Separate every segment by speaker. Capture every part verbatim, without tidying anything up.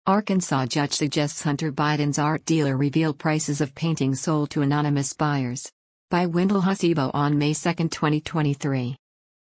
Speaker 1: Arkansas judge suggests Hunter Biden's art dealer reveal prices of paintings sold to anonymous buyers. By Wendell Hasebo on May second, twenty twenty-three.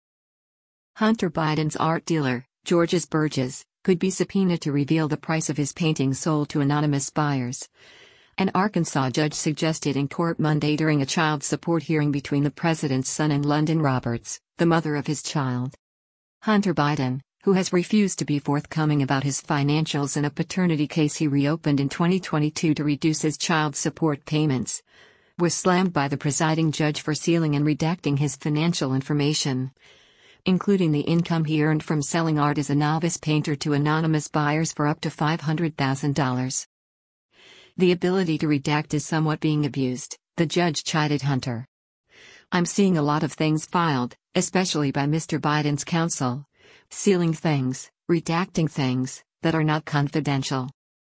Speaker 1: Hunter Biden's art dealer, Georges Burgess, could be subpoenaed to reveal the price of his paintings sold to anonymous buyers. An Arkansas judge suggested in court Monday during a child support hearing between the president's son and London Roberts, the mother of his child. Hunter Biden, who has refused to be forthcoming about his financials in a paternity case he reopened in twenty twenty-two to reduce his child support payments, was slammed by the presiding judge for sealing and redacting his financial information, including the income he earned from selling art as a novice painter to anonymous buyers for up to five hundred thousand dollars. The ability to redact is somewhat being abused, the judge chided Hunter. I'm seeing a lot of things filed, especially by Mister Biden's counsel, sealing things, redacting things, that are not confidential.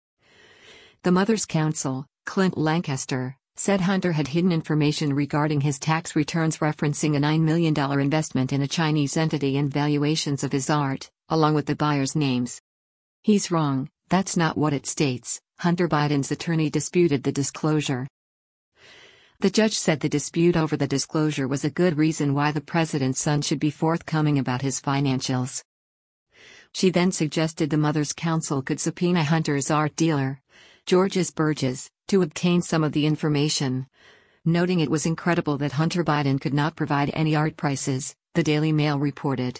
Speaker 1: The mother's counsel, Clint Lancaster, said Hunter had hidden information regarding his tax returns referencing a nine million dollars investment in a Chinese entity and valuations of his art, along with the buyers' names. He's wrong, that's not what it states, Hunter Biden's attorney disputed the disclosure. The judge said the dispute over the disclosure was a good reason why the president's son should be forthcoming about his financials. She then suggested the mother's counsel could subpoena Hunter's art dealer, Georges Burgess, to obtain some of the information, noting it was incredible that Hunter Biden could not provide any art prices, the Daily Mail reported.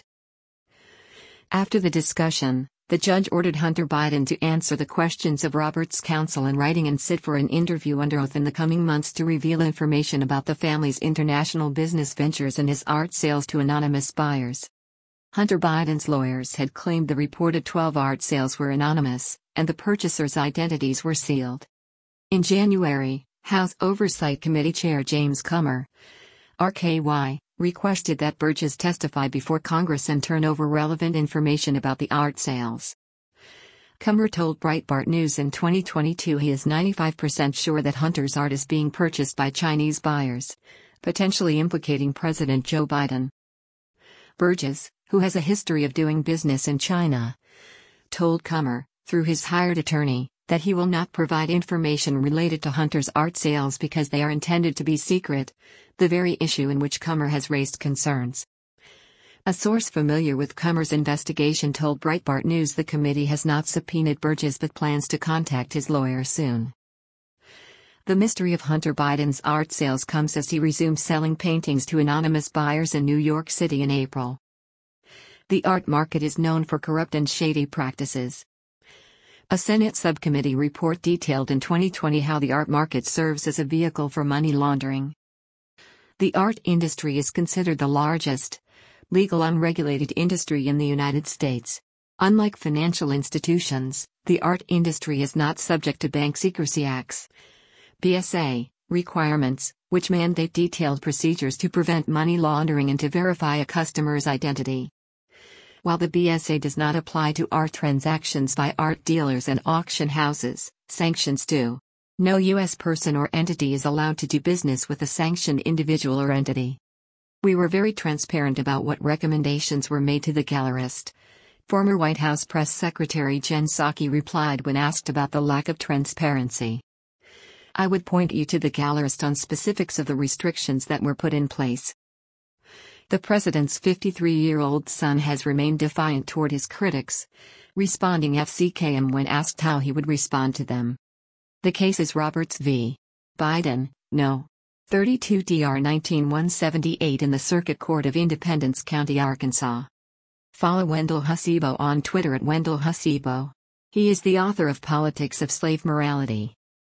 Speaker 1: After the discussion, the judge ordered Hunter Biden to answer the questions of Roberts' counsel in writing and sit for an interview under oath in the coming months to reveal information about the family's international business ventures and his art sales to anonymous buyers. Hunter Biden's lawyers had claimed the reported twelve art sales were anonymous, and the purchasers' identities were sealed. In January, House Oversight Committee Chair James Comer, R K Y, requested that Burgess testify before Congress and turn over relevant information about the art sales. Comer told Breitbart News in twenty twenty-two he is ninety-five percent sure that Hunter's art is being purchased by Chinese buyers, potentially implicating President Joe Biden. Burgess, who has a history of doing business in China, told Comer, through his hired attorney, that he will not provide information related to Hunter's art sales because they are intended to be secret, the very issue in which Comer has raised concerns. A source familiar with Comer's investigation told Breitbart News the committee has not subpoenaed Burgess but plans to contact his lawyer soon. The mystery of Hunter Biden's art sales comes as he resumed selling paintings to anonymous buyers in New York City in April. The art market is known for corrupt and shady practices. A Senate subcommittee report detailed in twenty twenty how the art market serves as a vehicle for money laundering. The art industry is considered the largest, legal unregulated industry in the United States. Unlike financial institutions, the art industry is not subject to Bank Secrecy Act's B S A requirements, which mandate detailed procedures to prevent money laundering and to verify a customer's identity. While the B S A does not apply to art transactions by art dealers and auction houses, sanctions do. No U S person or entity is allowed to do business with a sanctioned individual or entity. We were very transparent about what recommendations were made to the gallerist, former White House Press Secretary Jen Psaki replied when asked about the lack of transparency. I would point you to the gallerist on specifics of the restrictions that were put in place. The president's fifty-three-year-old son has remained defiant toward his critics, responding F C K M when asked how he would respond to them. The case is Roberts v. Biden, no. thirty-two D R nineteen one seventy-eight in the Circuit Court of Independence County, Arkansas. Follow Wendell Hasebo on Twitter at Wendell Hasebo. He is the author of Politics of Slave Morality.